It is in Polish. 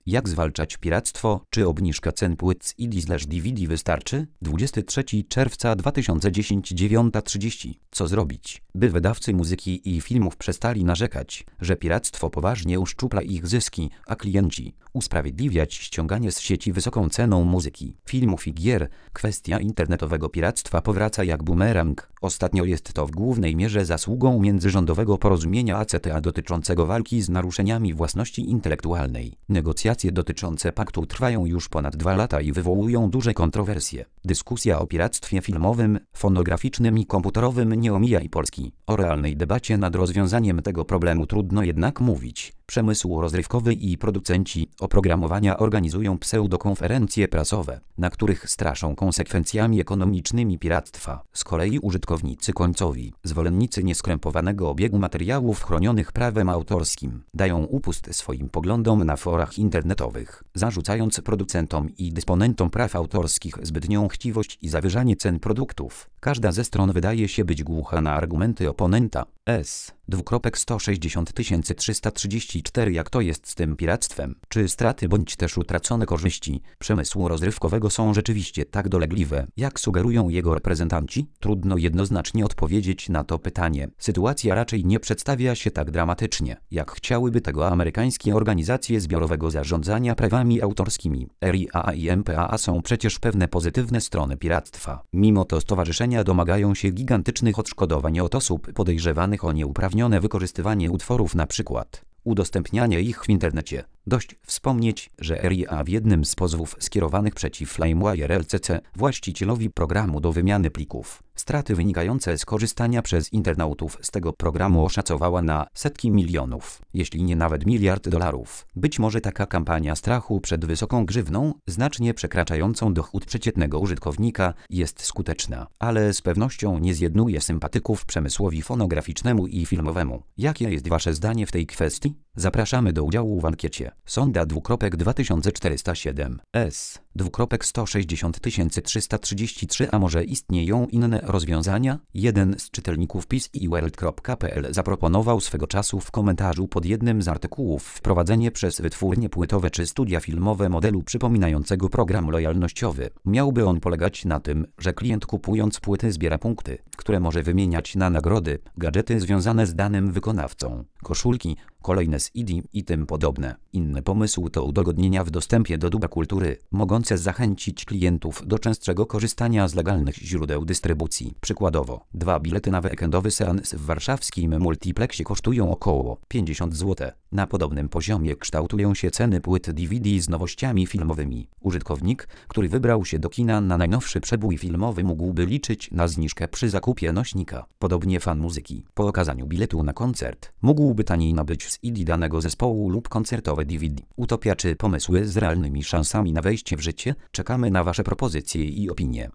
Jak zwalczać piractwo? Czy obniżka cen płyt z CD/DVD wystarczy? 23 czerwca 2010 9:30. Co zrobić, by wydawcy muzyki i filmów przestali narzekać, że piractwo poważnie uszczupla ich zyski, a klienci usprawiedliwiać ściąganie z sieci wysoką ceną muzyki, filmów i gier? Kwestia internetowego piractwa powraca jak bumerang. Ostatnio jest to w głównej mierze zasługą międzyrządowego porozumienia ACTA dotyczącego walki z naruszeniami własności intelektualnej. Negocjacje dotyczące paktu trwają już ponad 2 lata i wywołują duże kontrowersje. Dyskusja o piractwie filmowym, fonograficznym i komputerowym nie omija i Polski. O realnej debacie nad rozwiązaniem tego problemu trudno jednak mówić. Przemysł rozrywkowy i producenci oprogramowania organizują pseudokonferencje prasowe, na których straszą konsekwencjami ekonomicznymi piractwa. Z kolei użytkownicy końcowi, zwolennicy nieskrępowanego obiegu materiałów chronionych prawem autorskim, dają upust swoim poglądom na forach internetowych, zarzucając producentom i dysponentom praw autorskich zbytnią chciwość i zawyżanie cen produktów. Każda ze stron wydaje się być głucha na argumenty oponenta. S. 36334 Jak to jest z tym piractwem? Czy straty bądź też utracone korzyści przemysłu rozrywkowego są rzeczywiście tak dolegliwe, jak sugerują jego reprezentanci? Trudno jednoznacznie odpowiedzieć na to pytanie. Sytuacja raczej nie przedstawia się tak dramatycznie, jak chciałyby tego amerykańskie organizacje zbiorowego zarządzania prawami autorskimi. RIAA i MPAA są przecież pewne pozytywne strony piractwa. Mimo to stowarzyszenia domagają się gigantycznych odszkodowań od osób podejrzewanych o nieuprawnione wykorzystywanie utworów, np. udostępnianie ich w internecie. Dość wspomnieć, że RIAA w jednym z pozwów skierowanych przeciw LimeWire LCC, właścicielowi programu do wymiany plików, straty wynikające z korzystania przez internautów z tego programu oszacowała na setki milionów, jeśli nie nawet $1 miliard. Być może taka kampania strachu przed wysoką grzywną, znacznie przekraczającą dochód przeciętnego użytkownika, jest skuteczna, ale z pewnością nie zjednuje sympatyków przemysłowi fonograficznemu i filmowemu. Jakie jest Wasze zdanie w tej kwestii? Zapraszamy do udziału w ankiecie. Sonda 2407 S. 160 333 A może istnieją inne rozwiązania? Jeden z czytelników PiS i World.pl zaproponował swego czasu w komentarzu pod jednym z artykułów wprowadzenie przez wytwórnie płytowe czy studia filmowe modelu przypominającego program lojalnościowy. Miałby on polegać na tym, że klient kupując płyty zbiera punkty, które może wymieniać na nagrody, gadżety związane z danym wykonawcą, koszulki, kolejne CD i tym podobne. Inny pomysł to udogodnienia w dostępie do dóbr kultury, mogące zachęcić klientów do częstszego korzystania z legalnych źródeł dystrybucji. Przykładowo, 2 bilety na weekendowy seans w warszawskim multiplexie kosztują około 50 zł. Na podobnym poziomie kształtują się ceny płyt DVD z nowościami filmowymi. Użytkownik, który wybrał się do kina na najnowszy przebój filmowy, mógłby liczyć na zniżkę przy zakupie nośnika. Podobnie fan muzyki, po okazaniu biletu na koncert, mógłby taniej nabyć CD danego zespołu lub koncertowe DVD. Utopia czy pomysły z realnymi szansami na wejście w życie? Czekamy na Wasze propozycje i opinie.